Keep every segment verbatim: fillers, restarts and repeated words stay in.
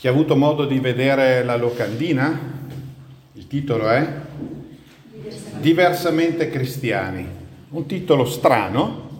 Chi ha avuto modo di vedere la locandina? Il titolo è Diversamente, Diversamente cristiani. Un titolo strano,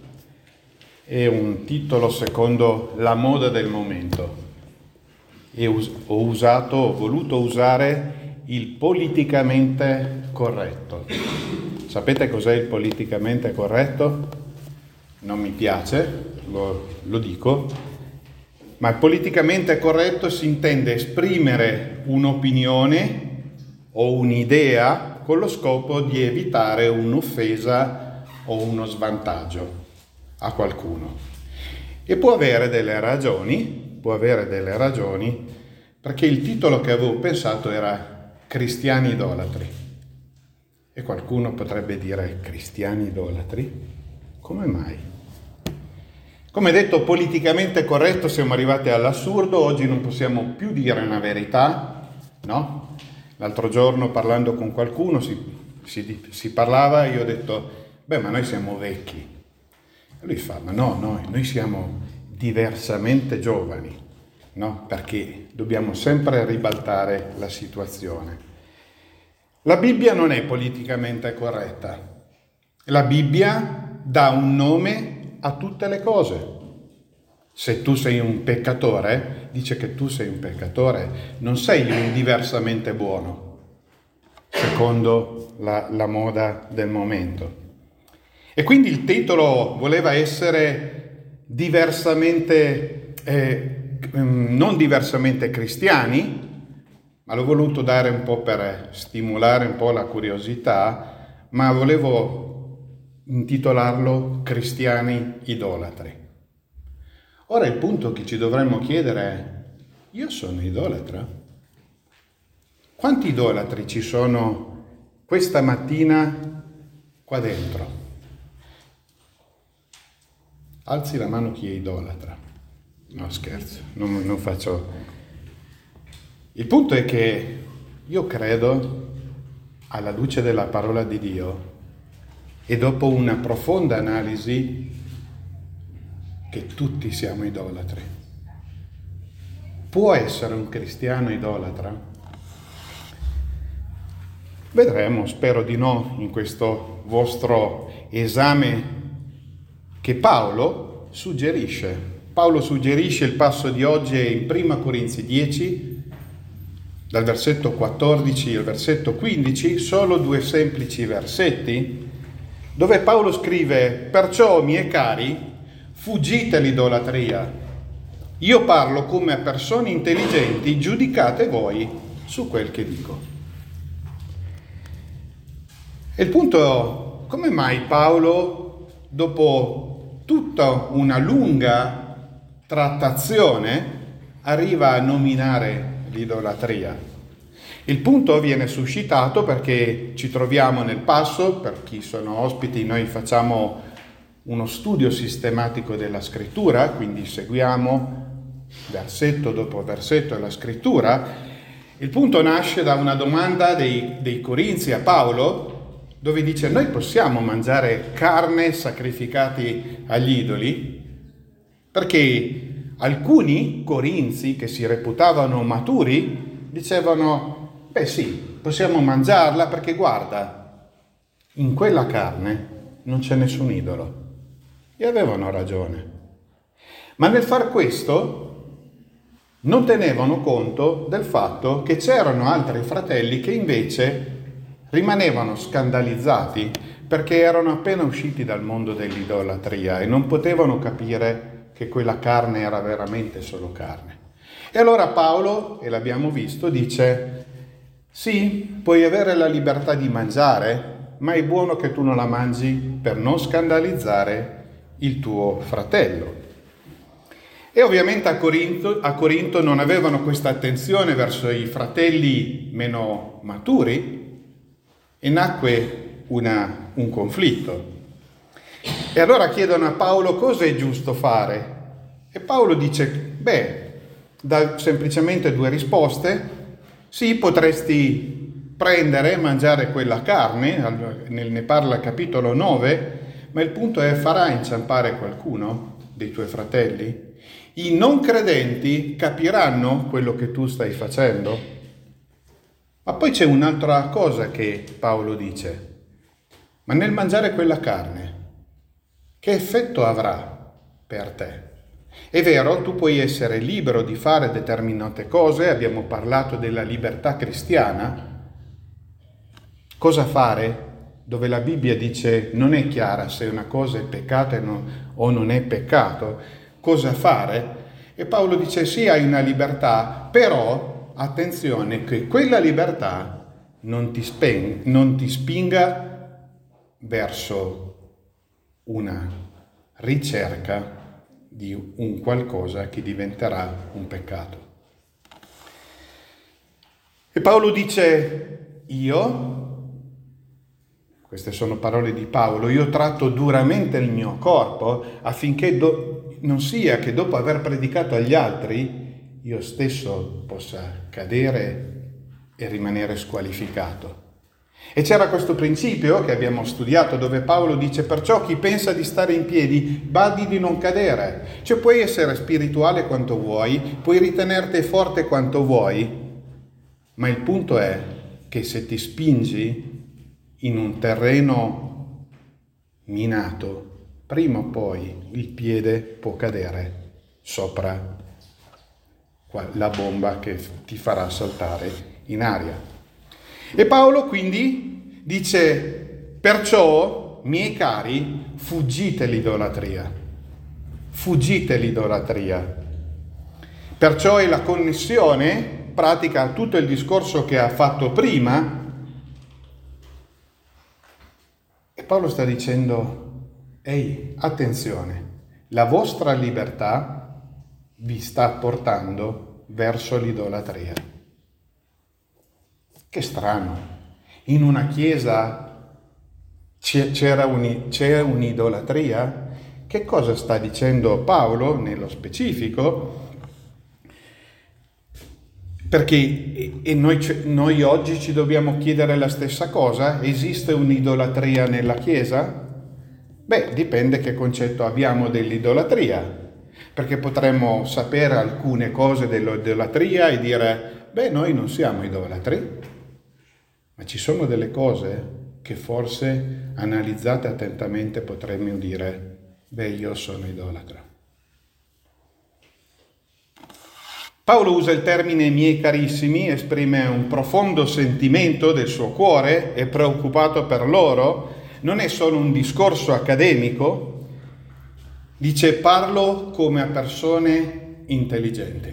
è un titolo secondo la moda del momento. E us- ho usato, ho voluto usare il politicamente corretto. Sapete cos'è il politicamente corretto? Non mi piace, lo, lo dico. Ma il politicamente corretto si intende esprimere un'opinione o un'idea con lo scopo di evitare un'offesa o uno svantaggio a qualcuno. E può avere delle ragioni, può avere delle ragioni, perché il titolo che avevo pensato era Cristiani idolatri. E qualcuno potrebbe dire cristiani idolatri? Come mai? Come detto, politicamente corretto, siamo arrivati all'assurdo, oggi non possiamo più dire una verità, no? L'altro giorno parlando con qualcuno si, si, si parlava, io ho detto, beh ma noi siamo vecchi. E lui fa, ma no, no, noi siamo diversamente giovani, no? Perché dobbiamo sempre ribaltare la situazione. La Bibbia non è politicamente corretta, la Bibbia dà un nome a tutte le cose. Se tu sei un peccatore, dice che tu sei un peccatore, non sei un diversamente buono, secondo la, la moda del momento. E quindi il titolo voleva essere diversamente, eh, non diversamente cristiani, ma l'ho voluto dare un po' per stimolare un po' la curiosità, ma volevo intitolarlo Cristiani idolatri. Ora il punto che ci dovremmo chiedere è, io sono idolatra? Quanti idolatri ci sono questa mattina qua dentro? Alzi la mano chi è idolatra. No, scherzo, non, non faccio... Il punto è che io credo, alla luce della parola di Dio, e dopo una profonda analisi, che tutti siamo idolatri. Può essere un cristiano idolatra? Vedremo, spero di no, in questo vostro esame che Paolo suggerisce. Paolo suggerisce, il passo di oggi è in Prima Corinzi dieci, dal versetto quattordici al versetto quindici, solo due semplici versetti, dove Paolo scrive: perciò, miei cari, fuggite l'idolatria. Io parlo come a persone intelligenti, giudicate voi su quel che dico. E il punto, come mai Paolo, dopo tutta una lunga trattazione, arriva a nominare l'idolatria? Il punto viene suscitato perché ci troviamo nel passo, per chi sono ospiti noi facciamo uno studio sistematico della scrittura, quindi seguiamo versetto dopo versetto la scrittura. Il punto nasce da una domanda dei, dei Corinzi a Paolo, dove dice: noi possiamo mangiare carne sacrificati agli idoli? Perché alcuni Corinzi che si reputavano maturi dicevano: beh sì, possiamo mangiarla perché guarda, in quella carne non c'è nessun idolo. E avevano ragione. Ma nel far questo non tenevano conto del fatto che c'erano altri fratelli che invece rimanevano scandalizzati perché erano appena usciti dal mondo dell'idolatria e non potevano capire che quella carne era veramente solo carne. E allora Paolo, e l'abbiamo visto, dice: sì, puoi avere la libertà di mangiare, ma è buono che tu non la mangi per non scandalizzare il tuo fratello. E ovviamente a Corinto, a Corinto non avevano questa attenzione verso i fratelli meno maturi e nacque una, un conflitto. E allora chiedono a Paolo cosa è giusto fare. E Paolo dice, beh, dà semplicemente due risposte. Sì, potresti prendere e mangiare quella carne, ne parla capitolo nove, ma il punto è: farà inciampare qualcuno? dei tuoi fratelli? I non credenti capiranno quello che tu stai facendo? Ma poi c'è un'altra cosa che Paolo dice. Ma nel mangiare quella carne, che effetto avrà per te? È vero, tu puoi essere libero di fare determinate cose, abbiamo parlato della libertà cristiana. Cosa fare? Dove la Bibbia dice non è chiara se una cosa è peccato o non è peccato. Cosa fare? E Paolo dice sì, hai una libertà, però attenzione che quella libertà non ti, spen- non ti spinga verso una ricerca di un qualcosa che diventerà un peccato. E Paolo dice, io, queste sono parole di Paolo, io tratto duramente il mio corpo affinché do, non sia che dopo aver predicato agli altri io stesso possa cadere e rimanere squalificato. E c'era questo principio che abbiamo studiato dove Paolo dice perciò chi pensa di stare in piedi badi di non cadere. Cioè puoi essere spirituale quanto vuoi, puoi ritenerti forte quanto vuoi, ma il punto è che se ti spingi in un terreno minato, prima o poi il piede può cadere sopra la bomba che ti farà saltare in aria. E Paolo quindi dice, perciò, miei cari, fuggite l'idolatria, fuggite l'idolatria. Perciò è la connessione, pratica tutto il discorso che ha fatto prima, e Paolo sta dicendo, ehi, attenzione, la vostra libertà vi sta portando verso l'idolatria. Che strano, in una chiesa c'era, un, c'era un'idolatria? Che cosa sta dicendo Paolo nello specifico? Perché e noi, noi oggi ci dobbiamo chiedere la stessa cosa? Esiste un'idolatria nella chiesa? Beh, dipende che concetto abbiamo dell'idolatria, perché potremmo sapere alcune cose dell'idolatria e dire, beh, noi non siamo idolatri. Ma ci sono delle cose che forse analizzate attentamente potremmo dire, beh, io sono idolatra. Paolo usa il termine miei carissimi, esprime un profondo sentimento del suo cuore, è preoccupato per loro, non è solo un discorso accademico, dice parlo come a persone intelligenti.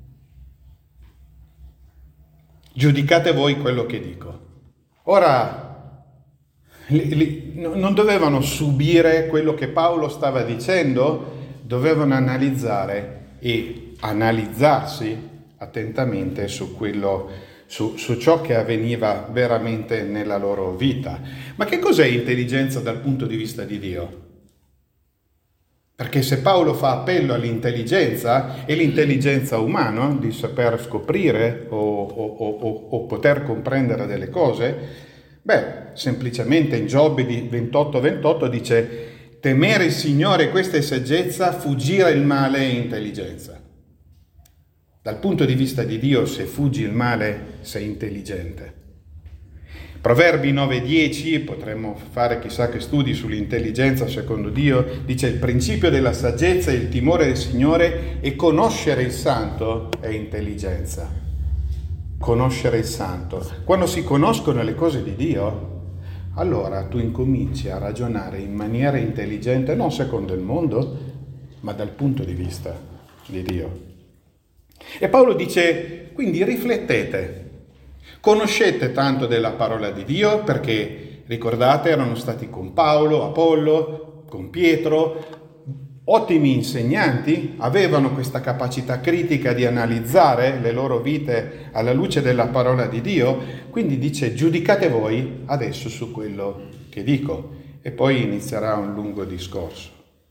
Giudicate voi quello che dico. Ora, li, li, non dovevano subire quello che Paolo stava dicendo, dovevano analizzare e analizzarsi attentamente su quello, su, su ciò che avveniva veramente nella loro vita. Ma che cos'è intelligenza dal punto di vista di Dio? Perché se Paolo fa appello all'intelligenza, e l'intelligenza umana, di saper scoprire o, o, o, o poter comprendere delle cose, beh, semplicemente in Giobbe ventotto ventotto dice temere il Signore, questa è saggezza, fuggire il male è intelligenza. Dal punto di vista di Dio, se fuggi il male, sei intelligente. Proverbi nove dieci, potremmo fare chissà che studi sull'intelligenza secondo Dio, dice il principio della saggezza è il timore del Signore e conoscere il Santo è intelligenza. Conoscere il Santo. Quando si conoscono le cose di Dio, allora tu incominci a ragionare in maniera intelligente, non secondo il mondo, ma dal punto di vista di Dio. E Paolo dice, quindi riflettete. Conoscete tanto della parola di Dio perché, ricordate, erano stati con Paolo, Apollo, con Pietro, ottimi insegnanti, avevano questa capacità critica di analizzare le loro vite alla luce della parola di Dio, quindi dice giudicate voi adesso su quello che dico e poi inizierà un lungo discorso.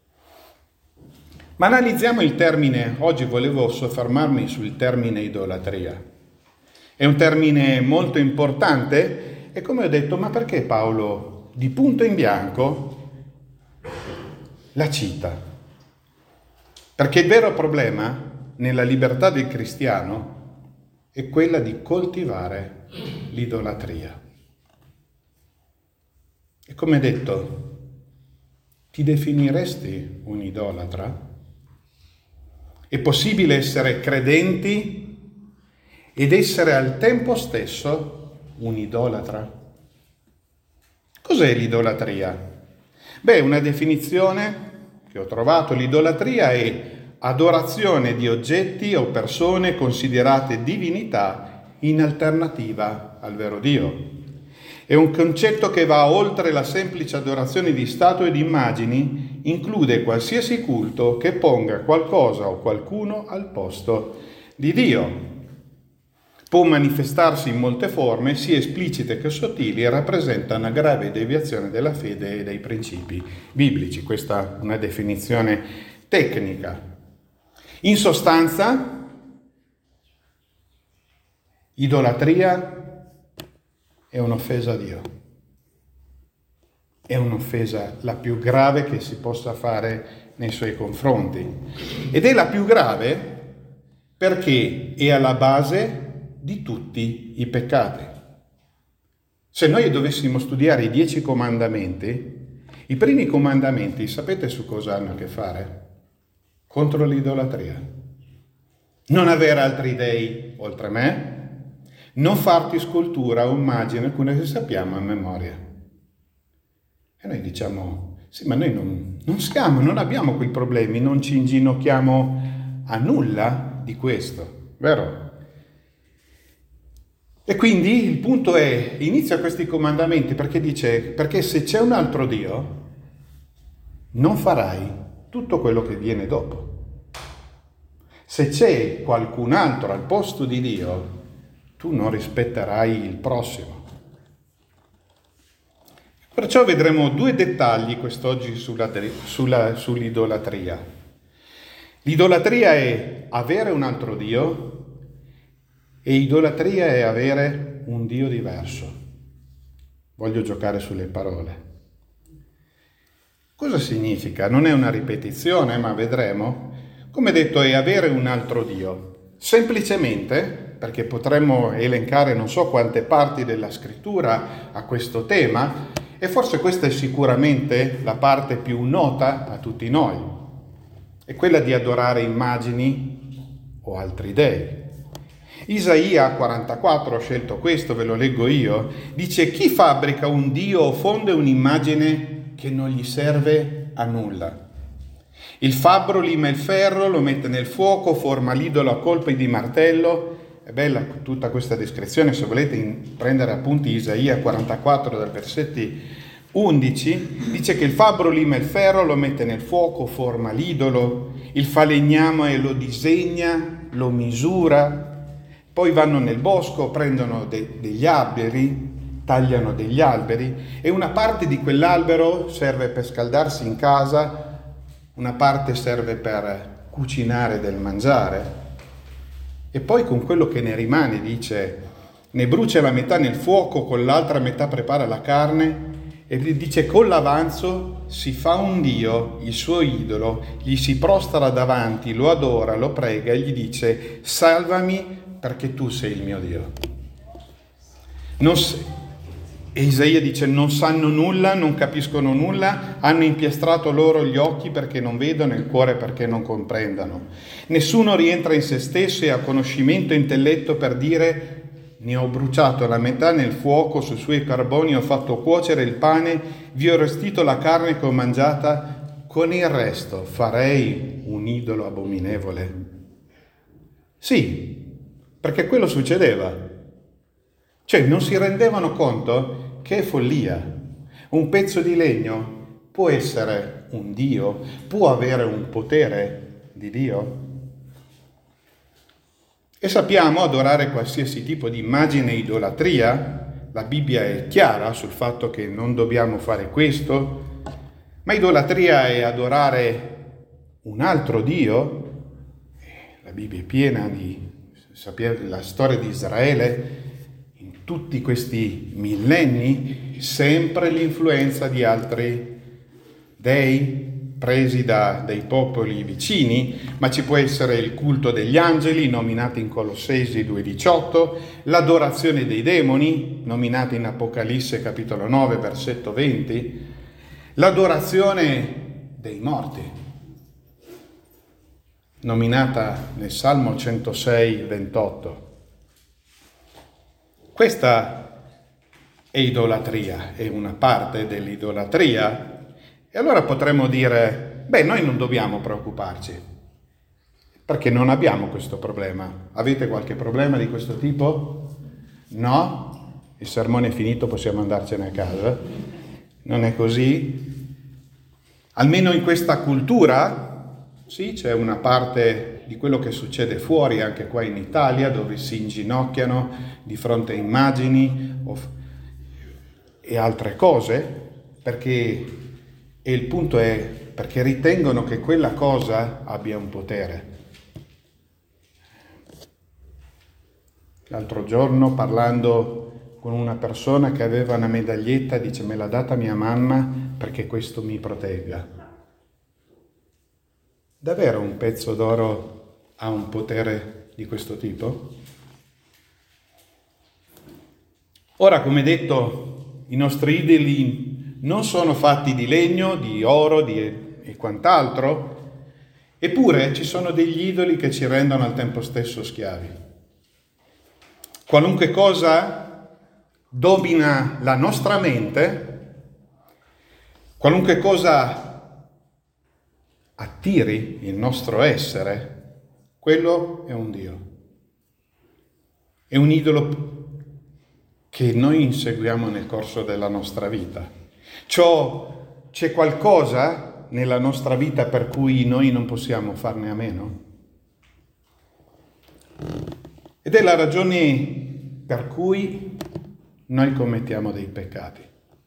Ma analizziamo il termine, oggi volevo soffermarmi sul termine idolatria. È un termine molto importante e come ho detto, ma perché Paolo di punto in bianco la cita? Perché il vero problema nella libertà del cristiano è quella di coltivare l'idolatria. E come detto, ti definiresti un idolatra? È possibile essere credenti ed essere al tempo stesso un idolatra? Cos'è l'idolatria? Beh, una definizione che ho trovato: l'idolatria è adorazione di oggetti o persone considerate divinità in alternativa al vero Dio. È un concetto che va oltre la semplice adorazione di statue e di immagini, include qualsiasi culto che ponga qualcosa o qualcuno al posto di Dio. Può manifestarsi in molte forme, sia esplicite che sottili, e rappresenta una grave deviazione della fede e dei principi biblici. Questa è una definizione tecnica. In sostanza, idolatria è un'offesa a Dio. È un'offesa la più grave che si possa fare nei suoi confronti. Ed è la più grave perché è alla base di tutti i peccati. Se noi dovessimo studiare i dieci comandamenti, i primi comandamenti, sapete su cosa hanno a che fare? Contro l'idolatria. Non avere altri dei oltre me, non farti scultura o immagine, alcune che sappiamo a memoria. E noi diciamo, sì, ma noi non, non siamo, non abbiamo quei problemi, non ci inginocchiamo a nulla di questo, vero? E quindi il punto è, inizia questi comandamenti perché dice, perché se c'è un altro Dio, non farai tutto quello che viene dopo. Se c'è qualcun altro al posto di Dio, tu non rispetterai il prossimo. Perciò vedremo due dettagli quest'oggi sulla, sulla, sull'idolatria. L'idolatria è avere un altro Dio, e idolatria è avere un Dio diverso. Voglio giocare sulle parole. Cosa significa? Non è una ripetizione, ma vedremo. Come detto, è avere un altro Dio. Semplicemente, perché potremmo elencare non so quante parti della scrittura a questo tema, e forse questa è sicuramente la parte più nota a tutti noi, è quella di adorare immagini o altri dei. Isaia quarantaquattro, ho scelto questo, ve lo leggo io, dice: chi fabbrica un dio o fonde un'immagine che non gli serve a nulla? Il fabbro lima il ferro, lo mette nel fuoco, forma l'idolo a colpi di martello. È bella tutta questa descrizione, se volete prendere appunti. Isaia quarantaquattro dal versetti undici, dice che il fabbro lima il ferro, lo mette nel fuoco, forma l'idolo, il falegname lo disegna, lo misura. Poi vanno nel bosco, prendono de- degli alberi, tagliano degli alberi e una parte di quell'albero serve per scaldarsi in casa, una parte serve per cucinare del mangiare e poi con quello che ne rimane, dice, ne brucia la metà nel fuoco, con l'altra metà prepara la carne e dice con l'avanzo si fa un dio, il suo idolo, gli si prostra davanti, lo adora, lo prega e gli dice salvami perché tu sei il mio Dio. Non s- e Isaia dice non sanno nulla, non capiscono nulla, hanno impiastrato loro gli occhi perché non vedono e il cuore perché non comprendano. Nessuno rientra in se stesso e ha conoscimento e intelletto per dire ne ho bruciato la metà nel fuoco, sui suoi carboni ho fatto cuocere il pane, vi ho restito la carne che ho mangiata, con il resto farei un idolo abominevole. Sì, perché quello succedeva. Cioè non si rendevano conto che è follia. Un pezzo di legno può essere un Dio, può avere un potere di Dio. E sappiamo adorare qualsiasi tipo di immagine e idolatria. La Bibbia è chiara sul fatto che non dobbiamo fare questo, ma idolatria è adorare un altro Dio. La Bibbia è piena di, sapete, la storia di Israele, in tutti questi millenni, sempre l'influenza di altri dei, presi da, dai popoli vicini, ma ci può essere il culto degli angeli, nominati in Colossesi due diciotto, l'adorazione dei demoni, nominati in Apocalisse capitolo nove, versetto venti, l'adorazione dei morti, nominata nel Salmo centosei, ventotto. Questa è idolatria, è una parte dell'idolatria. E allora potremmo dire, beh, noi non dobbiamo preoccuparci, perché non abbiamo questo problema. Avete qualche problema di questo tipo? No? Il sermone è finito, possiamo andarcene a casa. Non è così? Almeno in questa cultura, sì, c'è una parte di quello che succede fuori, anche qua in Italia, dove si inginocchiano di fronte a immagini e altre cose, perché... E il punto è perché ritengono che quella cosa abbia un potere. L'altro giorno, parlando con una persona che aveva una medaglietta, dice: me l'ha data mia mamma perché questo mi protegga. Davvero un pezzo d'oro ha un potere di questo tipo? Ora, come detto, i nostri idoli non sono fatti di legno, di oro di, e quant'altro, eppure ci sono degli idoli che ci rendono al tempo stesso schiavi. Qualunque cosa domina la nostra mente, qualunque cosa attiri il nostro essere, quello è un Dio. È un idolo che noi inseguiamo nel corso della nostra vita. Ciò, c'è qualcosa nella nostra vita per cui noi non possiamo farne a meno? Ed è la ragione per cui noi commettiamo dei peccati.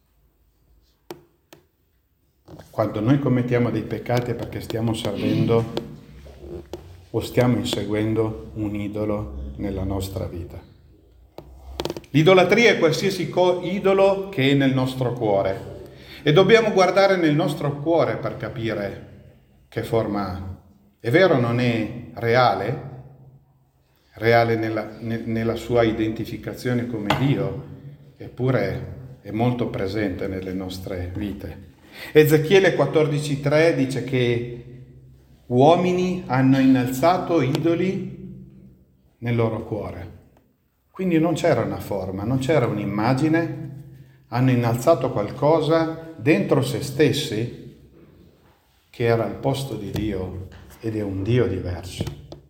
Quando noi commettiamo dei peccati è perché stiamo servendo o stiamo inseguendo un idolo nella nostra vita. L'idolatria è qualsiasi co- idolo che è nel nostro cuore. E dobbiamo guardare nel nostro cuore per capire che forma ha. È vero, non è reale, reale nella, ne, nella sua identificazione come Dio, eppure è molto presente nelle nostre vite. Ezechiele quattordici tre dice che uomini hanno innalzato idoli nel loro cuore. Quindi non c'era una forma, non c'era un'immagine, hanno innalzato qualcosa dentro se stessi che era al posto di Dio ed è un Dio diverso.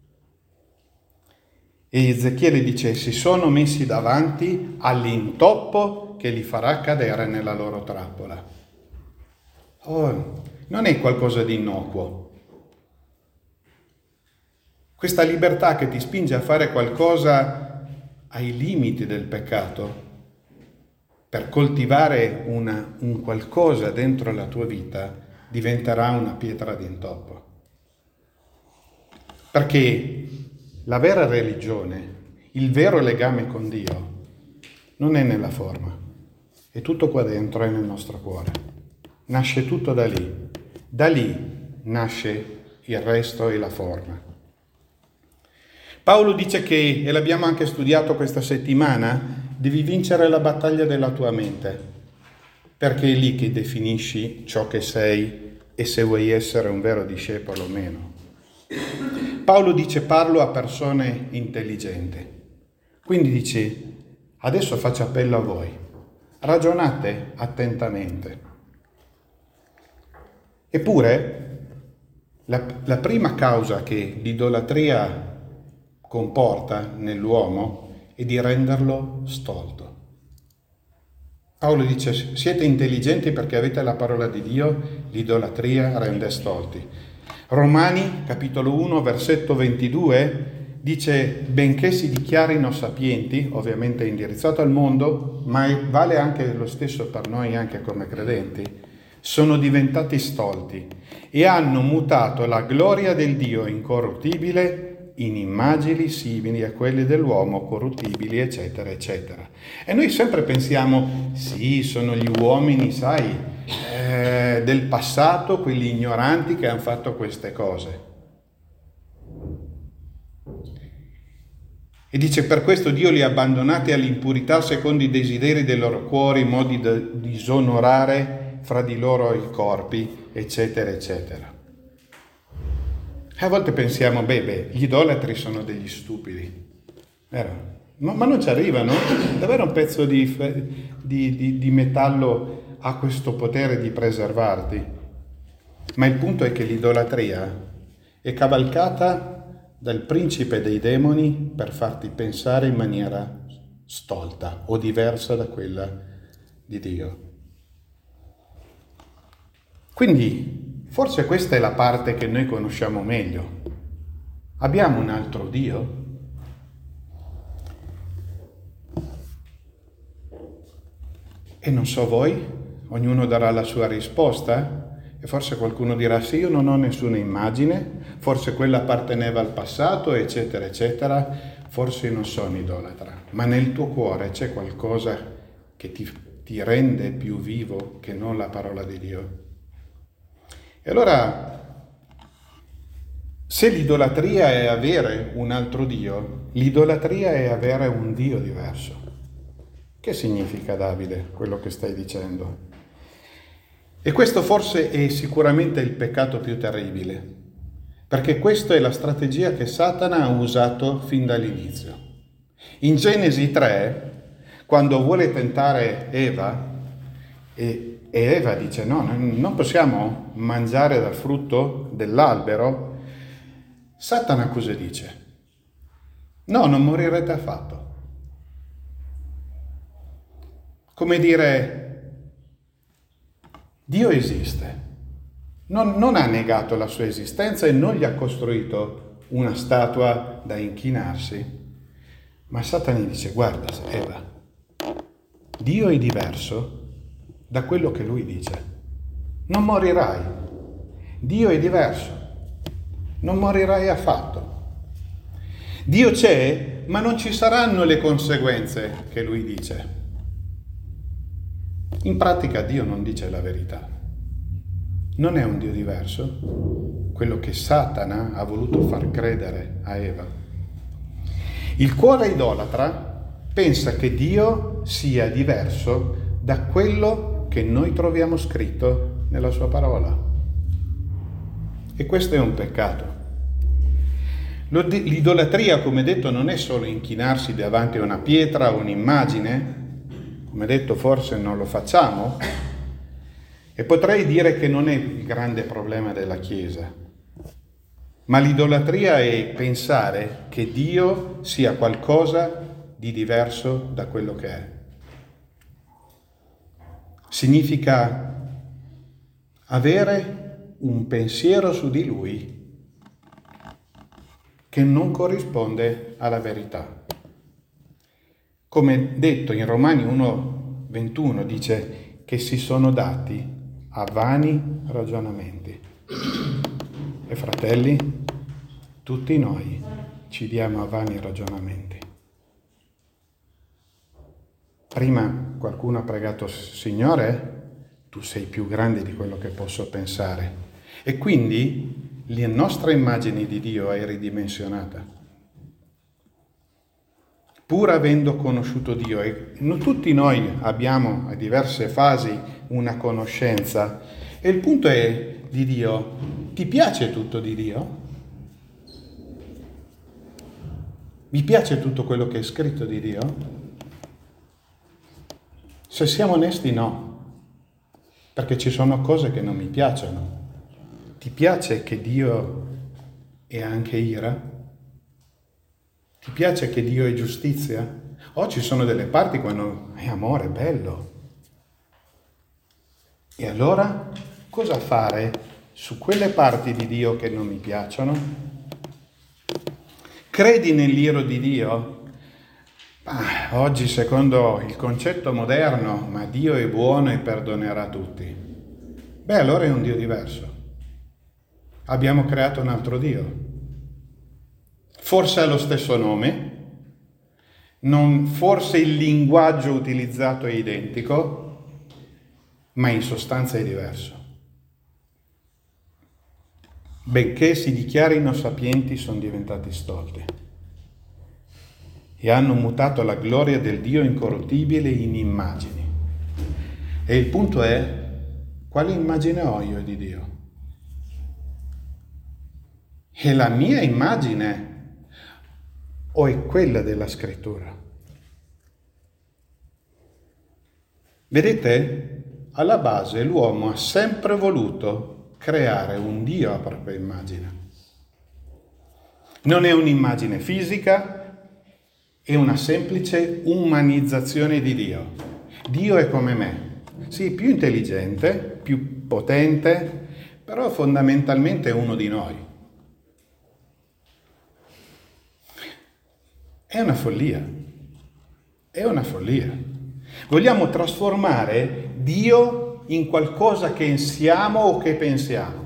E Ezechiele dice: si sono messi davanti all'intoppo che li farà cadere nella loro trappola. Oh, non è qualcosa di innocuo. Questa libertà che ti spinge a fare qualcosa ai limiti del peccato, per coltivare una, un qualcosa dentro la tua vita, diventerà una pietra d'intoppo. Perché la vera religione, il vero legame con Dio, non è nella forma, è tutto qua dentro, è nel nostro cuore. Nasce tutto da lì. Da lì nasce il resto e la forma. Paolo dice che, e l'abbiamo anche studiato questa settimana, devi vincere la battaglia della tua mente, perché è lì che definisci ciò che sei e se vuoi essere un vero discepolo o meno. Paolo dice: parlo a persone intelligenti. Quindi dice: adesso faccio appello a voi, ragionate attentamente. Eppure, la, la prima causa che l'idolatria comporta nell'uomo è di renderlo stolto. Paolo dice: siete intelligenti perché avete la parola di Dio, l'idolatria rende stolti. Romani, capitolo uno, versetto ventidue, dice: benché si dichiarino sapienti, ovviamente è indirizzato al mondo, ma vale anche lo stesso per noi anche come credenti, sono diventati stolti e hanno mutato la gloria del Dio incorruttibile in immagini simili a quelle dell'uomo, corruttibili, eccetera, eccetera. E noi sempre pensiamo, sì, sono gli uomini, sai, eh, del passato, quelli ignoranti che hanno fatto queste cose. E dice, per questo Dio li ha abbandonati all'impurità secondo i desideri dei loro cuori, in modo di disonorare fra di loro i corpi, eccetera, eccetera. E a volte pensiamo, beh, beh, gli idolatri sono degli stupidi, vero? Ma, ma non ci arrivano? Davvero un pezzo di, di, di, di metallo ha questo potere di preservarti? Ma il punto è che l'idolatria è cavalcata dal principe dei demoni per farti pensare in maniera stolta o diversa da quella di Dio. Quindi, forse questa è la parte che noi conosciamo meglio. Abbiamo un altro Dio? E non so voi, ognuno darà la sua risposta. E forse qualcuno dirà, sì, io non ho nessuna immagine, forse quella apparteneva al passato, eccetera, eccetera, forse non sono idolatra, ma nel tuo cuore c'è qualcosa che ti, ti rende più vivo che non la parola di Dio. E allora, se l'idolatria è avere un altro Dio, l'idolatria è avere un Dio diverso. Che significa, Davide, quello che stai dicendo? E questo forse è sicuramente il peccato più terribile, perché questa è la strategia che Satana ha usato fin dall'inizio. In Genesi tre, quando vuole tentare Eva, e, e Eva dice no, non possiamo mangiare dal frutto dell'albero, Satana cosa dice? No, non morirete affatto. Come dire, Dio esiste, non, non ha negato la sua esistenza e non gli ha costruito una statua da inchinarsi, ma Satana dice, guarda Eva, Dio è diverso da quello che lui dice, non morirai, Dio è diverso, non morirai affatto, Dio c'è, ma non ci saranno le conseguenze che lui dice. In pratica Dio non dice la verità. Non è un Dio diverso, quello che Satana ha voluto far credere a Eva. Il cuore idolatra pensa che Dio sia diverso da quello che noi troviamo scritto nella sua parola. E questo è un peccato. L'idolatria, come detto, non è solo inchinarsi davanti a una pietra o un'immagine. Come detto, forse non lo facciamo, e potrei dire che non è il grande problema della Chiesa, ma l'idolatria è pensare che Dio sia qualcosa di diverso da quello che è. Significa avere un pensiero su di Lui che non corrisponde alla verità. Come detto in Romani uno ventuno dice che si sono dati a vani ragionamenti. E fratelli, tutti noi ci diamo a vani ragionamenti. Prima qualcuno ha pregato, Signore, tu sei più grande di quello che posso pensare. E quindi la nostra immagine di Dio è ridimensionata. Pur avendo conosciuto Dio, e tutti noi abbiamo a diverse fasi una conoscenza, e il punto è di Dio, ti piace tutto di Dio? Vi piace tutto quello che è scritto di Dio? Se siamo onesti, no, perché ci sono cose che non mi piacciono. Ti piace che Dio è anche ira? Ti piace che Dio è giustizia? O ci sono delle parti quando è amore, bello. E allora cosa fare su quelle parti di Dio che non mi piacciono? Credi nell'iro di Dio? Ah, oggi secondo il concetto moderno, ma Dio è buono e perdonerà tutti. Beh, allora è un Dio diverso. Abbiamo creato un altro Dio. Forse ha lo stesso nome, non, forse il linguaggio utilizzato è identico, ma in sostanza è diverso. Benché si dichiarino sapienti, sono diventati stolti e hanno mutato la gloria del Dio incorruttibile in immagini. E il punto è, quale immagine ho io di Dio? È la mia immagine o è quella della Scrittura? Vedete, alla base l'uomo ha sempre voluto creare un Dio a propria immagine. Non è un'immagine fisica, è una semplice umanizzazione di Dio. Dio è come me, sì, più intelligente, più potente, però fondamentalmente è uno di noi. È una follia, è una follia. Vogliamo trasformare Dio in qualcosa che siamo o che pensiamo.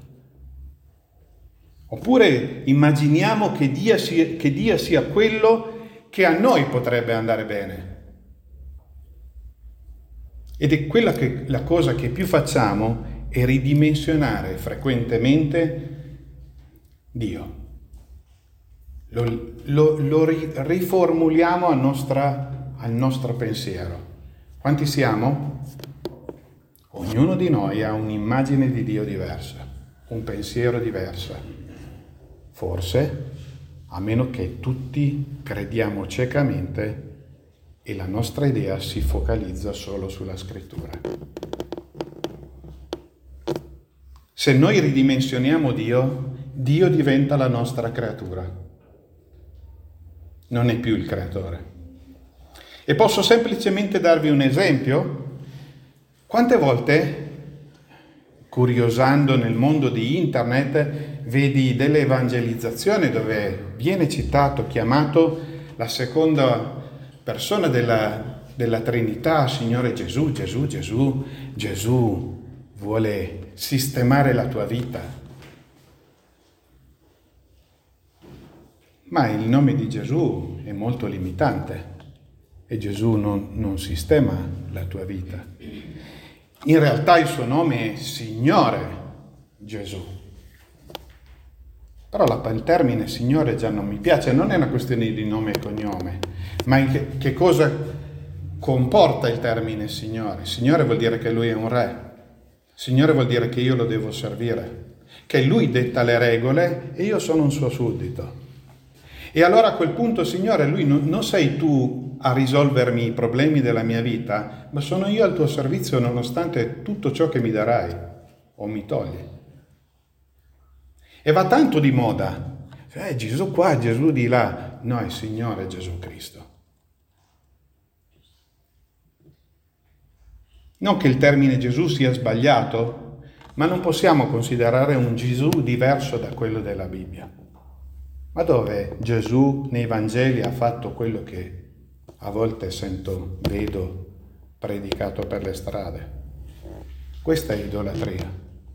Oppure immaginiamo che Dio sia, che Dio sia quello che a noi potrebbe andare bene. Ed è quella che la cosa che più facciamo è ridimensionare frequentemente Dio. Lo, lo, lo ri, riformuliamo a nostra, al nostro pensiero. Quanti siamo? Ognuno di noi ha un'immagine di Dio diversa, un pensiero diverso. Forse, a meno che tutti crediamo ciecamente e la nostra idea si focalizza solo sulla Scrittura. Se noi ridimensioniamo Dio, Dio diventa la nostra creatura. Non è più il creatore. E posso semplicemente darvi un esempio? Quante volte, curiosando nel mondo di internet, vedi delle evangelizzazioni dove viene citato, chiamato la seconda persona della, della Trinità, Signore Gesù, Gesù, Gesù, Gesù vuole sistemare la tua vita. Ma il nome di Gesù è molto limitante e Gesù non, non sistema la tua vita. In realtà il suo nome è Signore Gesù. Però la, il termine Signore già non mi piace, non è una questione di nome e cognome, ma in che, che cosa comporta il termine Signore. Signore vuol dire che Lui è un re. Signore vuol dire che io lo devo servire, che Lui detta le regole e io sono un suo suddito. E allora a quel punto, Signore, Lui non, non sei tu a risolvermi i problemi della mia vita, ma sono io al tuo servizio nonostante tutto ciò che mi darai o mi togli. E va tanto di moda. Eh, Gesù qua, Gesù di là. No, è Signore Gesù Cristo. Non che il termine Gesù sia sbagliato, ma non possiamo considerare un Gesù diverso da quello della Bibbia. Ma dove Gesù nei Vangeli ha fatto quello che a volte sento, vedo predicato per le strade? Questa è idolatria.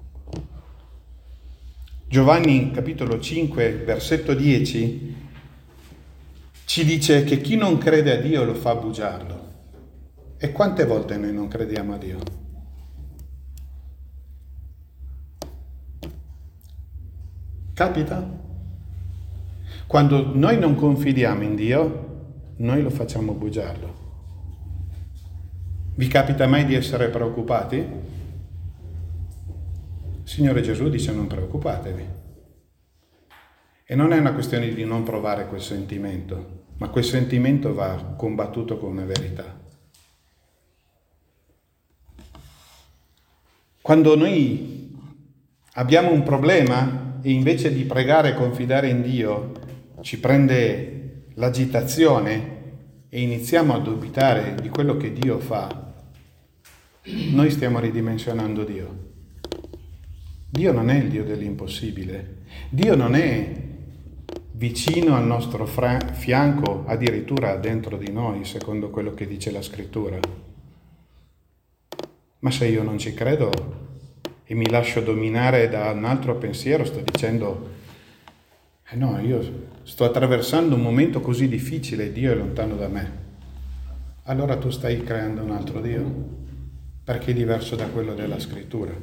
Giovanni capitolo cinque, versetto dieci, ci dice che chi non crede a Dio lo fa bugiardo. E quante volte noi non crediamo a Dio? Capita? Quando noi non confidiamo in Dio, noi lo facciamo bugiardo. Vi capita mai di essere preoccupati? Signore Gesù dice non preoccupatevi. E non è una questione di non provare quel sentimento, ma quel sentimento va combattuto con una verità. Quando noi abbiamo un problema e invece di pregare e confidare in Dio ci prende l'agitazione e iniziamo a dubitare di quello che Dio fa, noi stiamo ridimensionando Dio. Dio non è il Dio dell'impossibile. Dio non è vicino al nostro fra- fianco, addirittura dentro di noi, secondo quello che dice la Scrittura. Ma se io non ci credo e mi lascio dominare da un altro pensiero, sto dicendo, eh no, io sto attraversando un momento così difficile e Dio è lontano da me, allora tu stai creando un altro Dio, perché è diverso da quello della Scrittura.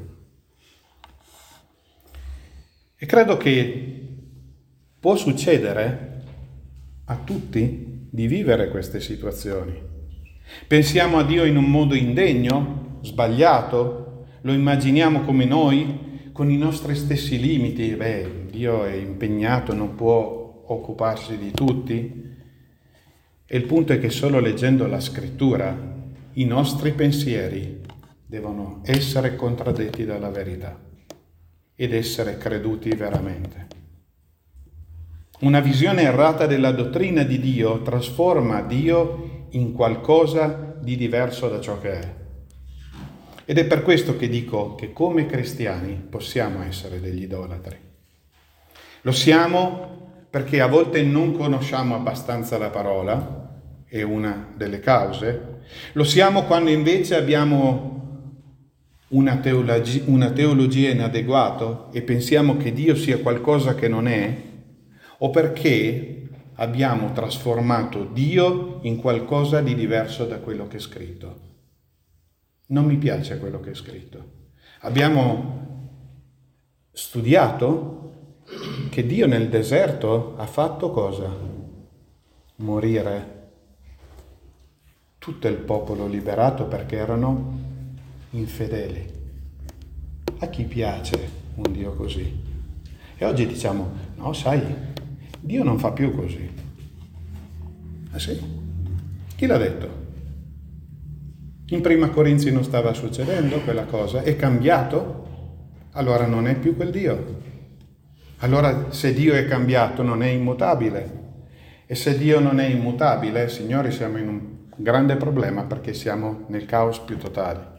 E credo che può succedere a tutti di vivere queste situazioni. Pensiamo a Dio in un modo indegno, sbagliato, lo immaginiamo come noi, con i nostri stessi limiti. Beh, Dio è impegnato, non può occuparsi di tutti. E il punto è che solo leggendo la Scrittura i nostri pensieri devono essere contraddetti dalla verità ed essere creduti veramente. Una visione errata della dottrina di Dio trasforma Dio in qualcosa di diverso da ciò che è. Ed è per questo che dico che come cristiani possiamo essere degli idolatri. Lo siamo perché a volte non conosciamo abbastanza la parola, è una delle cause. Lo siamo quando invece abbiamo una teologia, una teologia inadeguata e pensiamo che Dio sia qualcosa che non è, o perché abbiamo trasformato Dio in qualcosa di diverso da quello che è scritto. Non mi piace quello che è scritto. Abbiamo studiato che Dio nel deserto ha fatto cosa? Morire tutto il popolo liberato perché erano infedeli. A chi piace un Dio così? E oggi diciamo, no, sai, Dio non fa più così. Ah sì? Chi l'ha detto? In Prima Corinzi non stava succedendo quella cosa? È cambiato? Allora non è più quel Dio. Allora se Dio è cambiato non è immutabile. E se Dio non è immutabile, signori, siamo in un grande problema perché siamo nel caos più totale.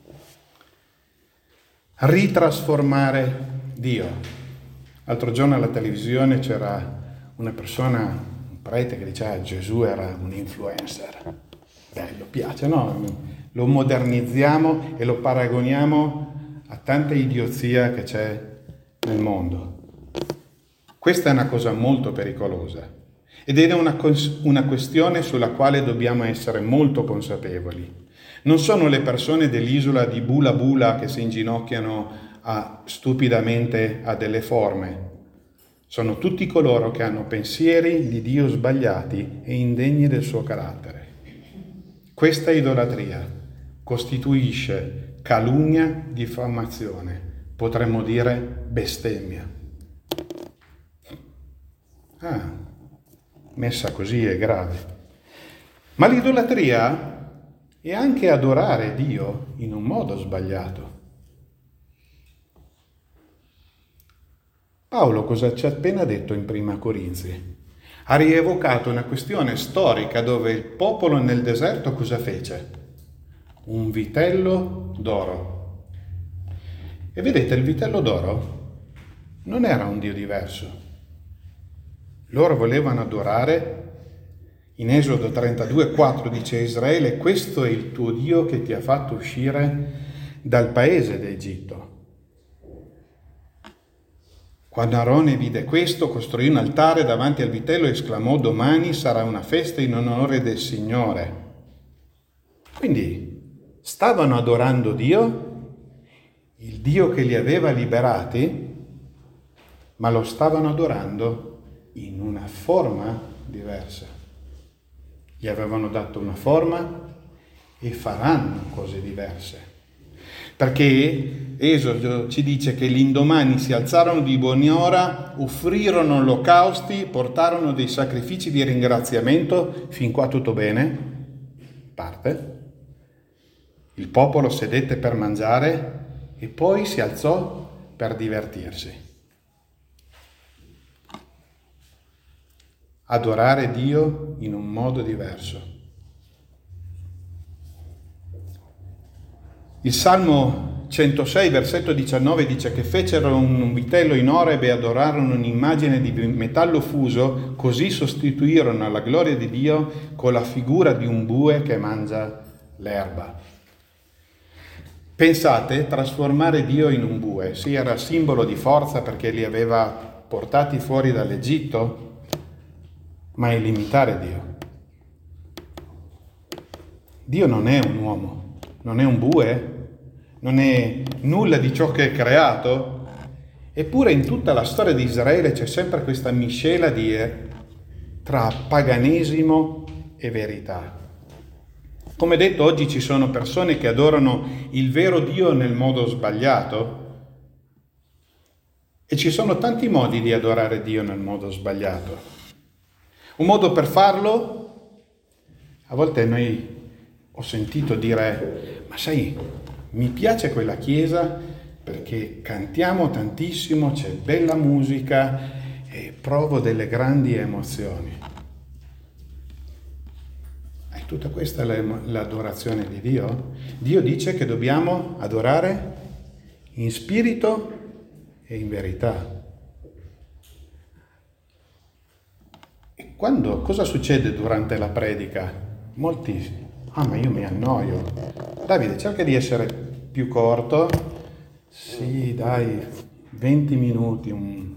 Ritrasformare Dio. L'altro giorno alla televisione c'era una persona, un prete, che diceva che Gesù era un influencer. Bello, piace, no? Lo modernizziamo e lo paragoniamo a tanta idiozia che c'è nel mondo. Questa è una cosa molto pericolosa ed è una, una questione sulla quale dobbiamo essere molto consapevoli. Non sono le persone dell'isola di Bula Bula che si inginocchiano a, stupidamente a delle forme. Sono tutti coloro che hanno pensieri di Dio sbagliati e indegni del suo carattere. Questa idolatria costituisce calunnia, diffamazione, potremmo dire bestemmia. Ah, messa così è grave. Ma l'idolatria è anche adorare Dio in un modo sbagliato. Paolo cosa ci ha appena detto in Prima Corinzi? Ha rievocato una questione storica dove il popolo nel deserto cosa fece? Un vitello d'oro. E vedete, il vitello d'oro non era un Dio diverso. Loro volevano adorare, in Esodo trentadue quattro dice Israele, questo è il tuo Dio che ti ha fatto uscire dal paese d'Egitto. Quando Aarone vide questo, costruì un altare davanti al vitello e esclamò: domani sarà una festa in onore del Signore. Quindi stavano adorando Dio, il Dio che li aveva liberati, ma lo stavano adorando in una forma diversa. Gli avevano dato una forma e faranno cose diverse. Perché Esodo ci dice che l'indomani si alzarono di buon'ora, offrirono olocausti, portarono dei sacrifici di ringraziamento. Fin qua tutto bene? Parte. Il popolo sedette per mangiare e poi si alzò per divertirsi. Adorare Dio in un modo diverso. Il Salmo centosei, versetto diciannove, dice che fecero un vitello in oreb e adorarono un'immagine di metallo fuso, così sostituirono la gloria di Dio con la figura di un bue che mangia l'erba. Pensate, trasformare Dio in un bue, sì, era simbolo di forza perché li aveva portati fuori dall'Egitto, ma è limitare Dio. Dio non è un uomo, non è un bue, non è nulla di ciò che è creato, eppure in tutta la storia di Israele c'è sempre questa miscela di, tra paganesimo e verità. Come detto, oggi ci sono persone che adorano il vero Dio nel modo sbagliato e ci sono tanti modi di adorare Dio nel modo sbagliato. Un modo per farlo, a volte noi ho sentito dire, ma sai, mi piace quella chiesa perché cantiamo tantissimo, c'è bella musica e provo delle grandi emozioni. E tutta questa è l'adorazione di Dio? Dio dice che dobbiamo adorare in spirito e in verità. E quando, cosa succede durante la predica? Molti, ah ma io mi annoio. Davide, cerca di essere più corto. Sì, dai, venti minuti. Un...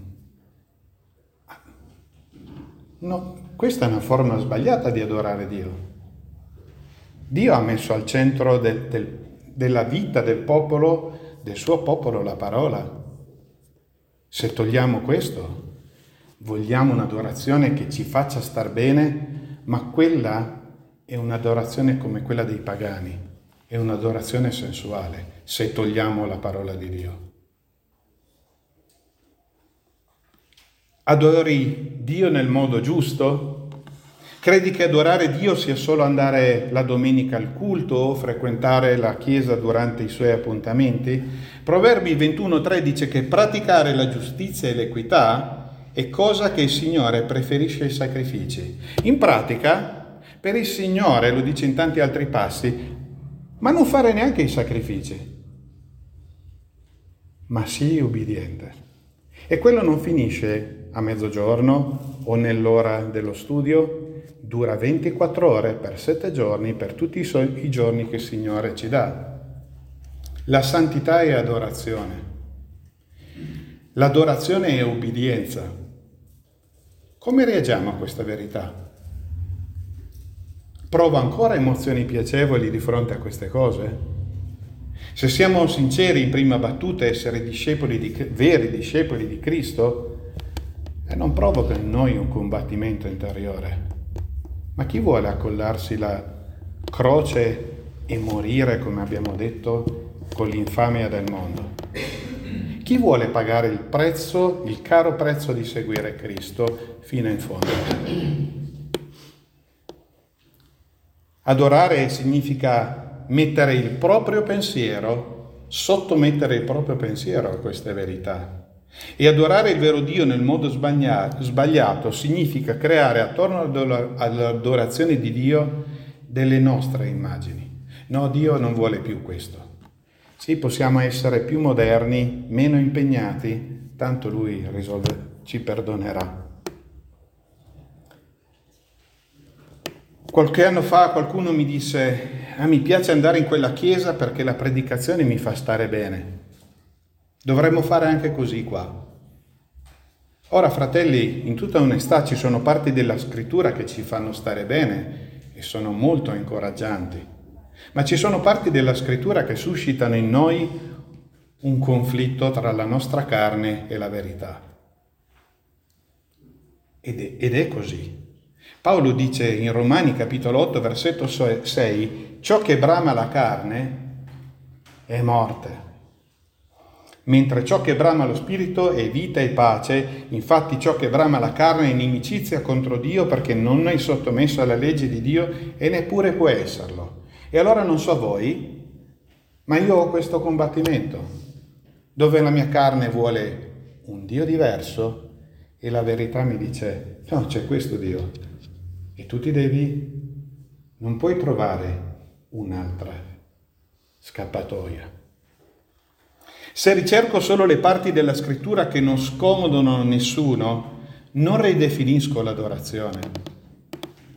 No, questa è una forma sbagliata di adorare Dio. Dio ha messo al centro del, del, della vita del popolo, del suo popolo, la parola. Se togliamo questo, vogliamo un'adorazione che ci faccia star bene, ma quella è un'adorazione come quella dei pagani, è un'adorazione sensuale, se togliamo la parola di Dio. Adori Dio nel modo giusto? Credi che adorare Dio sia solo andare la domenica al culto o frequentare la chiesa durante i suoi appuntamenti? Proverbi ventuno tre dice che praticare la giustizia e l'equità è cosa che il Signore preferisce ai sacrifici. In pratica, per il Signore, lo dice in tanti altri passi, ma non fare neanche i sacrifici, ma sii ubbidiente. E quello non finisce a mezzogiorno o nell'ora dello studio, dura ventiquattro ore per sette giorni, per tutti i, so- i giorni che il Signore ci dà. La santità è adorazione. L'adorazione è ubbidienza. Come reagiamo a questa verità? Provo ancora emozioni piacevoli di fronte a queste cose? Se siamo sinceri in prima battuta essere discepoli di, veri discepoli di Cristo, eh, non provoca in noi un combattimento interiore. Ma chi vuole accollarsi la croce e morire, come abbiamo detto, con l'infamia del mondo? Chi vuole pagare il prezzo, il caro prezzo di seguire Cristo fino in fondo? Adorare significa mettere il proprio pensiero, sottomettere il proprio pensiero a queste verità. E adorare il vero Dio nel modo sbagliato significa creare attorno all'adorazione di Dio delle nostre immagini. No, Dio non vuole più questo. Sì, possiamo essere più moderni, meno impegnati, tanto Lui risolve, ci perdonerà. Qualche anno fa qualcuno mi disse, ah, mi piace andare in quella chiesa perché la predicazione mi fa stare bene. Dovremmo fare anche così qua. Ora, fratelli, in tutta onestà ci sono parti della scrittura che ci fanno stare bene e sono molto incoraggianti, ma ci sono parti della scrittura che suscitano in noi un conflitto tra la nostra carne e la verità. Ed è, ed è così. Paolo dice in Romani capitolo otto versetto sei, ciò che brama la carne è morte, mentre ciò che brama lo spirito è vita e pace. Infatti ciò che brama la carne è inimicizia contro Dio, perché non è sottomesso alla legge di Dio e neppure può esserlo. E allora non so voi, ma io ho questo combattimento, dove la mia carne vuole un Dio diverso e la verità mi dice, no, c'è questo Dio e tu ti devi, non puoi trovare un'altra scappatoia. Se ricerco solo le parti della scrittura che non scomodano nessuno, non ridefinisco l'adorazione.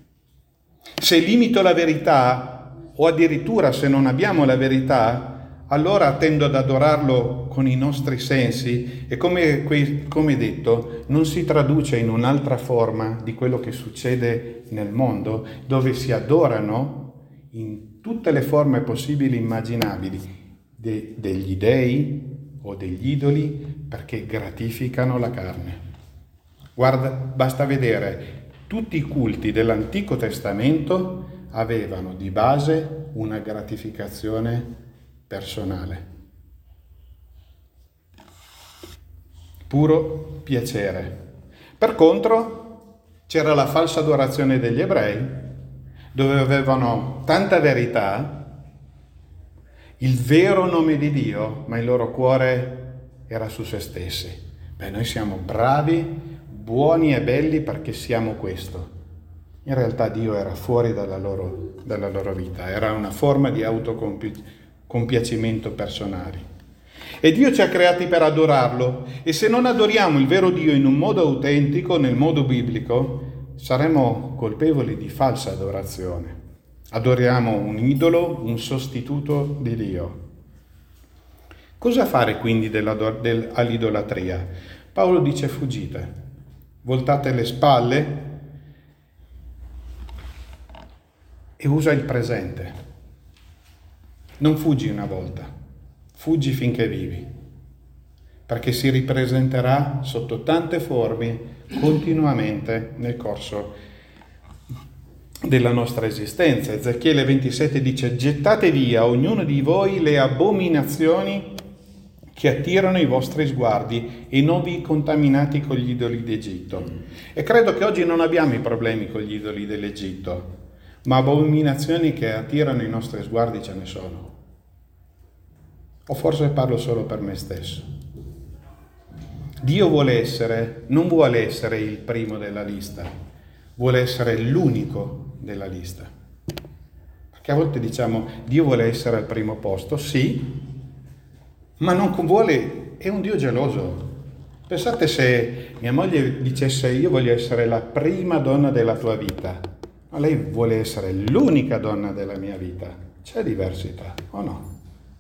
Se limito la verità, o addirittura se non abbiamo la verità, allora tendo ad adorarlo con i nostri sensi e come, come detto non si traduce in un'altra forma di quello che succede nel mondo, dove si adorano in tutte le forme possibili e immaginabili de, degli dei o degli idoli perché gratificano la carne. Guarda, basta vedere, tutti i culti dell'Antico Testamento avevano di base una gratificazione personale, puro piacere. Per contro c'era la falsa adorazione degli ebrei, dove avevano tanta verità, il vero nome di Dio, ma il loro cuore era su se stessi. Beh, noi siamo bravi, buoni e belli perché siamo questo. In realtà Dio era fuori dalla loro, dalla loro vita, era una forma di autocompiacimento personale. E Dio ci ha creati per adorarlo, e se non adoriamo il vero Dio in un modo autentico, nel modo biblico, saremo colpevoli di falsa adorazione. Adoriamo un idolo, un sostituto di Dio. Cosa fare quindi all'idolatria? Paolo dice fuggite, voltate le spalle e usa il presente. Non fuggi una volta, fuggi finché vivi, perché si ripresenterà sotto tante forme continuamente nel corso della nostra esistenza. Ezechiele ventisette dice: gettate via ognuno di voi le abominazioni che attirano i vostri sguardi e non vi contaminate con gli idoli d'Egitto. E credo che oggi non abbiamo i problemi con gli idoli dell'Egitto, ma abominazioni che attirano i nostri sguardi ce ne sono. O forse parlo solo per me stesso. Dio vuole essere, non vuole essere il primo della lista, vuole essere l'unico della lista. Perché a volte diciamo Dio vuole essere al primo posto, sì, ma non vuole, è un Dio geloso. Pensate se mia moglie dicesse io voglio essere la prima donna della tua vita, ma lei vuole essere l'unica donna della mia vita. C'è diversità, o no?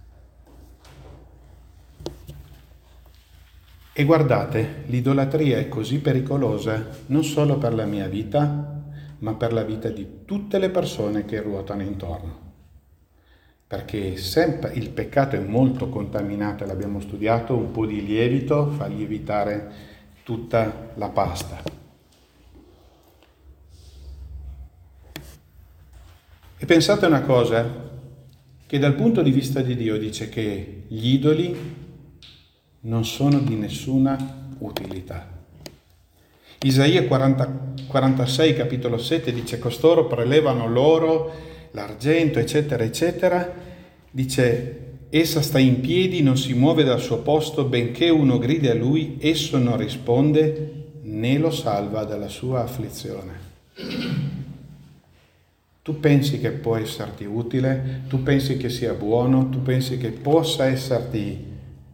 E guardate, l'idolatria è così pericolosa non solo per la mia vita, ma per la vita di tutte le persone che ruotano intorno. Perché sempre il peccato è molto contaminato, l'abbiamo studiato, un po' di lievito fa lievitare tutta la pasta. E pensate una cosa, che dal punto di vista di Dio dice che gli idoli non sono di nessuna utilità. Isaia quaranta, quarantasei, capitolo sette, dice costoro prelevano l'oro, l'argento, eccetera, eccetera. Dice, essa sta in piedi, non si muove dal suo posto, benché uno gridi a lui, esso non risponde, né lo salva dalla sua afflizione. Tu pensi che può esserti utile, tu pensi che sia buono, tu pensi che possa esserti,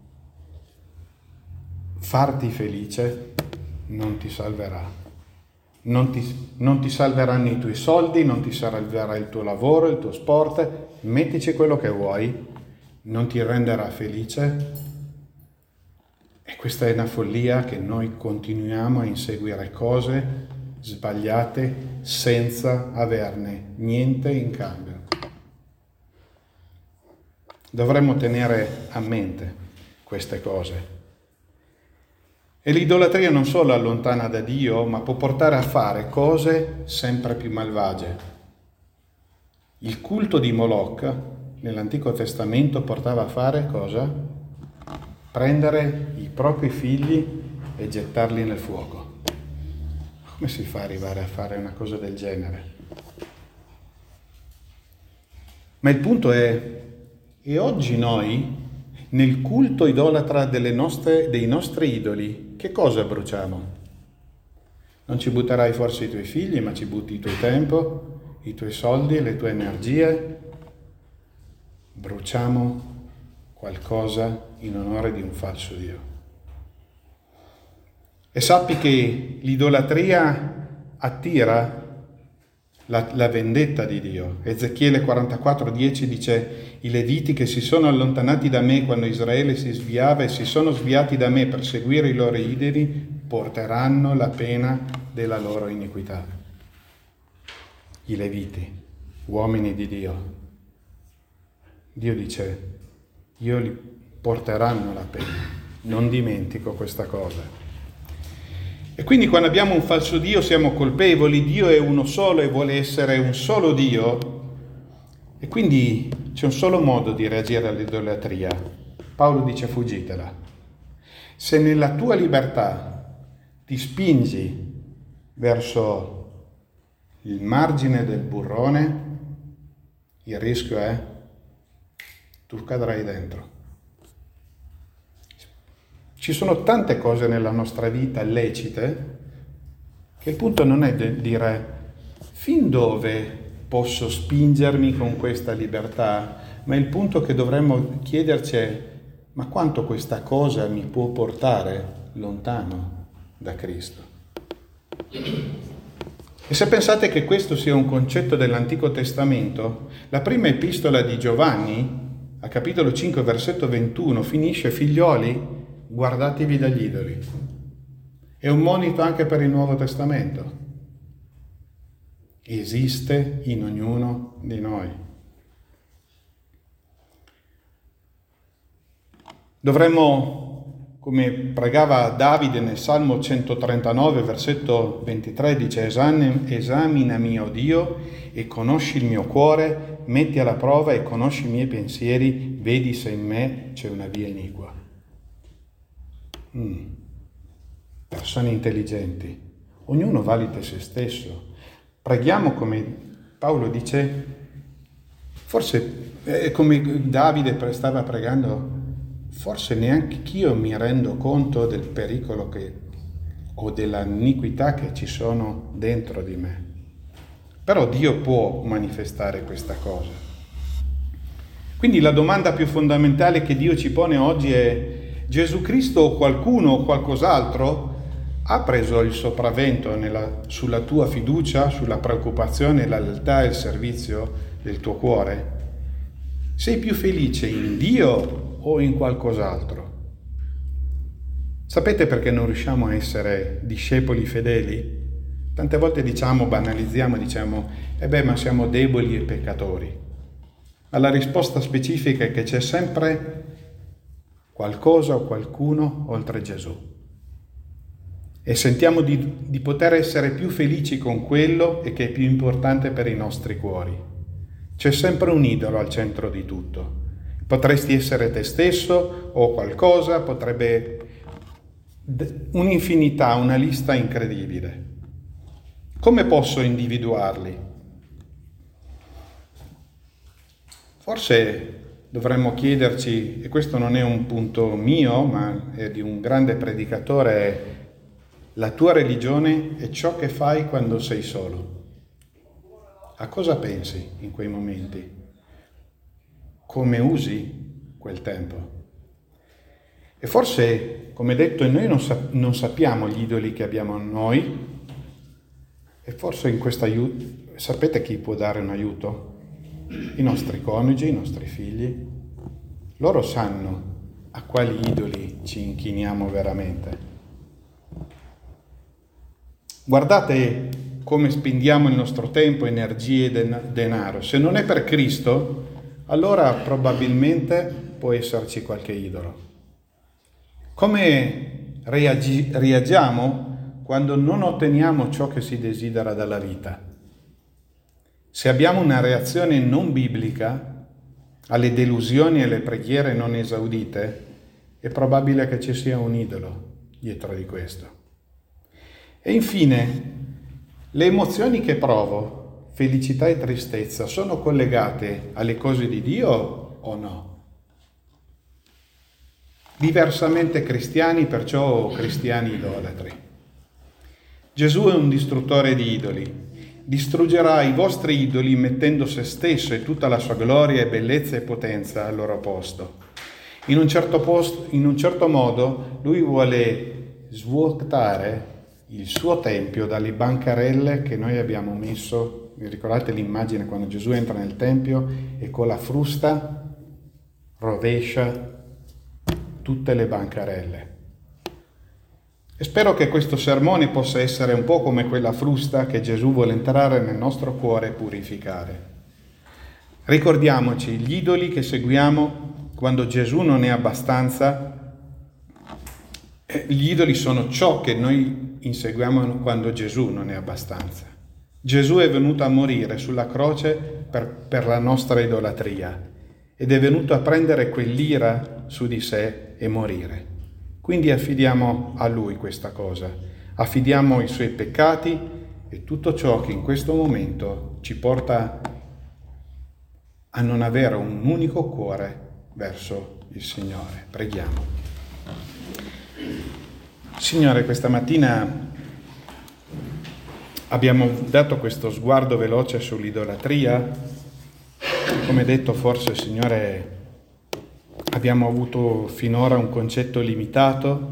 farti felice, non ti salverà. Non ti, non ti salveranno i tuoi soldi, non ti salverà il tuo lavoro, il tuo sport, mettici quello che vuoi, non ti renderà felice. E questa è una follia che noi continuiamo a inseguire cose sbagliate senza averne niente in cambio. Dovremmo tenere a mente queste cose. E l'idolatria non solo allontana da Dio, ma può portare a fare cose sempre più malvagie. Il culto di Moloch nell'Antico Testamento portava a fare cosa? Prendere i propri figli e gettarli nel fuoco. Come si fa arrivare a fare una cosa del genere? Ma il punto è, e oggi noi, nel culto idolatra delle nostre, dei nostri idoli, che cosa bruciamo? Non ci butterai forse i tuoi figli, ma ci butti il tuo tempo, i tuoi soldi, le tue energie. Bruciamo qualcosa in onore di un falso Dio. E sappi che l'idolatria attira la, la vendetta di Dio. Ezechiele quarantaquattro dieci dice: i Leviti che si sono allontanati da me quando Israele si sviava e si sono sviati da me per seguire i loro idoli, porteranno la pena della loro iniquità. I Leviti, uomini di Dio. Dio dice: io li porteranno la pena. Non dimentico questa cosa. E quindi quando abbiamo un falso Dio siamo colpevoli. Dio è uno solo e vuole essere un solo Dio, e quindi c'è un solo modo di reagire all'idolatria. Paolo dice: fuggitela. Se nella tua libertà ti spingi verso il margine del burrone, il rischio è tu cadrai dentro. Ci sono tante cose nella nostra vita lecite che il punto non è di dire fin dove posso spingermi con questa libertà, ma il punto che dovremmo chiederci è: ma quanto questa cosa mi può portare lontano da Cristo? E se pensate che questo sia un concetto dell'Antico Testamento, la prima epistola di Giovanni, a capitolo cinque, versetto ventuno, finisce: figlioli, guardatevi dagli idoli. È un monito anche per il Nuovo Testamento. Esiste in ognuno di noi. Dovremmo, come pregava Davide nel Salmo centotrentanove, versetto ventitré, dice: esaminami, o Dio, e conosci il mio cuore, metti alla prova e conosci i miei pensieri, vedi se in me c'è una via iniqua. Mm. Persone intelligenti, ognuno valida se stesso. Preghiamo come Paolo dice, forse eh, come Davide stava pregando, forse neanche io mi rendo conto del pericolo che, o dell'iniquità che ci sono dentro di me. Però Dio può manifestare questa cosa. Quindi la domanda più fondamentale che Dio ci pone oggi è: Gesù Cristo o qualcuno o qualcos'altro ha preso il sopravvento nella, sulla tua fiducia, sulla preoccupazione, la lealtà e il servizio del tuo cuore? Sei più felice in Dio o in qualcos'altro? Sapete perché non riusciamo a essere discepoli fedeli? Tante volte diciamo, banalizziamo, diciamo: eh beh, ma siamo deboli e peccatori. Ma la risposta specifica è che c'è sempre qualcosa o qualcuno oltre Gesù. E sentiamo di, di poter essere più felici con quello e che è più importante per i nostri cuori. C'è sempre un idolo al centro di tutto. Potresti essere te stesso o qualcosa, potrebbe un'infinità, una lista incredibile. Come posso individuarli? Forse dovremmo chiederci, e questo non è un punto mio, ma è di un grande predicatore: la tua religione è ciò che fai quando sei solo. A cosa pensi in quei momenti? Come usi quel tempo? E forse, come detto, noi non, sap- non sappiamo gli idoli che abbiamo noi, e forse in questo aiuto, sapete chi può dare un aiuto? I nostri coniugi, i nostri figli. Loro sanno a quali idoli ci inchiniamo veramente. Guardate come spendiamo il nostro tempo, energie e denaro. Se non è per Cristo, allora probabilmente può esserci qualche idolo. Come reagi- reagiamo quando non otteniamo ciò che si desidera dalla vita? Se abbiamo una reazione non biblica alle delusioni e alle preghiere non esaudite, è probabile che ci sia un idolo dietro di questo. E infine, le emozioni che provo, felicità e tristezza, sono collegate alle cose di Dio o no? Diversamente cristiani, perciò cristiani idolatri. Gesù è un distruttore di idoli. Distruggerà i vostri idoli mettendo se stesso e tutta la sua gloria e bellezza e potenza al loro posto. In un certo, posto, in un certo modo, lui vuole svuotare il suo tempio dalle bancarelle che noi abbiamo messo vi ricordate l'immagine quando Gesù entra nel Tempio e con la frusta rovescia tutte le bancarelle. E spero che questo sermone possa essere un po' come quella frusta che Gesù vuole entrare nel nostro cuore e purificare. Ricordiamoci, gli idoli che seguiamo quando Gesù non è abbastanza, gli idoli sono ciò che noi inseguiamo quando Gesù non è abbastanza. Gesù è venuto a morire sulla croce per, per la nostra idolatria ed è venuto a prendere quell'ira su di sé e morire. Quindi affidiamo a Lui questa cosa, affidiamo i Suoi peccati e tutto ciò che in questo momento ci porta a non avere un unico cuore verso il Signore. Preghiamo. Signore, questa mattina abbiamo dato questo sguardo veloce sull'idolatria. Come detto, forse, Signore, abbiamo avuto finora un concetto limitato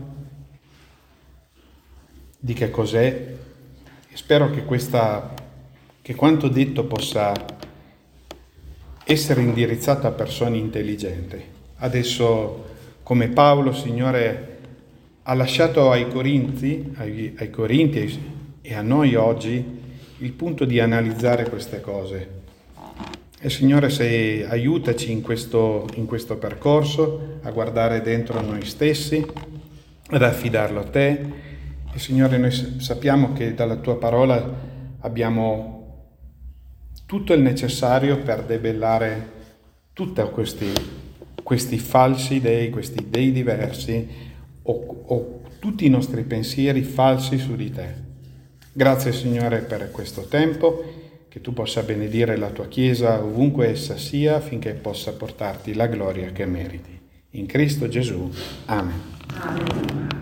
di che cos'è. E spero che, questa, che quanto detto possa essere indirizzato a persone intelligenti. Adesso, come Paolo, Signore, ha lasciato ai Corinzi, ai, ai Corinti e a noi oggi il punto di analizzare queste cose. E Signore, se aiutaci in questo, in questo percorso a guardare dentro noi stessi, ad affidarlo a Te. E Signore, noi sappiamo che dalla Tua parola abbiamo tutto il necessario per debellare tutti questi, questi falsi dei, questi dei diversi o, o tutti i nostri pensieri falsi su di Te. Grazie, Signore, per questo tempo. Che Tu possa benedire la Tua Chiesa ovunque essa sia, affinché possa portarti la gloria che meriti. In Cristo Gesù. Amen. Amen.